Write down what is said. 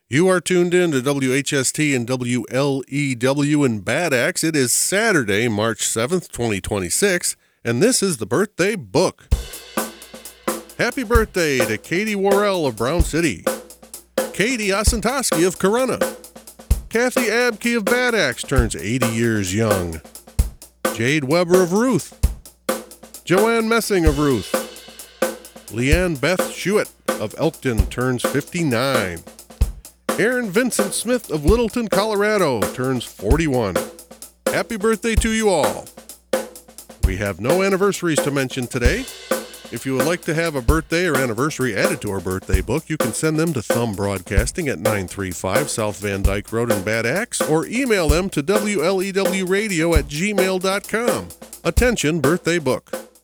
You are tuned in to WHST and WLEW in Bad Axe. It is Saturday, March 7th, 2026, and this is the Birthday Book. Happy birthday to Katie Worrell of Brown City, Katie Osentoski of Corunna, Kathy Abke of Bad Axe turns 80 years young, Jade Weber of Ruth, Joanne Messing of Ruth, Leanne Beth Schuett of Elkton turns 59, Aaron Vincent Smith of Littleton, Colorado turns 41. Happy birthday to you all. We have no anniversaries to mention today. If you would like to have a birthday or anniversary added to our birthday book, you can send them to Thumb Broadcasting at 935 South Van Dyke Road in Bad Axe, or email them to WLEWradio@gmail.com. Attention, birthday book.